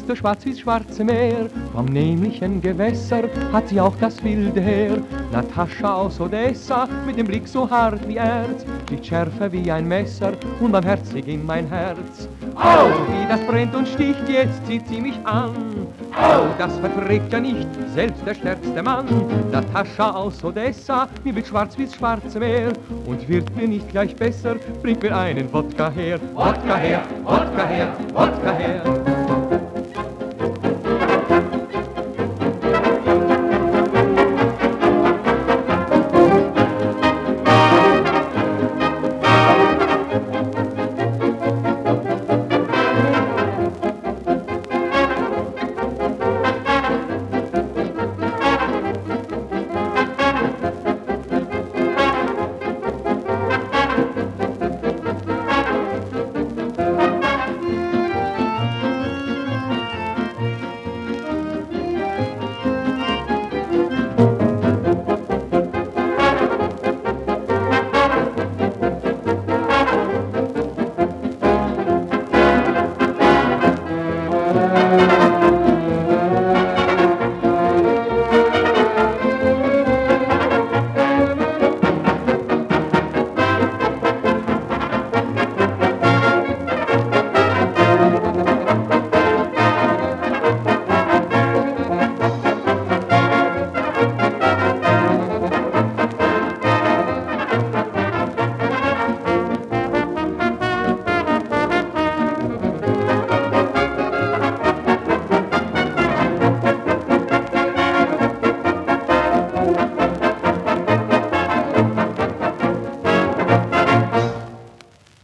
ist so schwarz wie's Schwarze Meer. Vom nämlichen Gewässer hat sie auch das wilde Heer. Natascha aus Odessa, mit dem Blick so hart wie Erz, nicht schärfer wie ein Messer, unbarmherzig in mein Herz. Oh, wie das brennt und sticht, jetzt zieht sie mich an. Oh, das verträgt ja nicht, selbst der stärkste Mann. Natascha aus Odessa, mir wird schwarz wie's Schwarze Meer. Und wird mir nicht gleich besser, bringt mir einen Wodka her. Wodka her, Wodka her, Wodka her.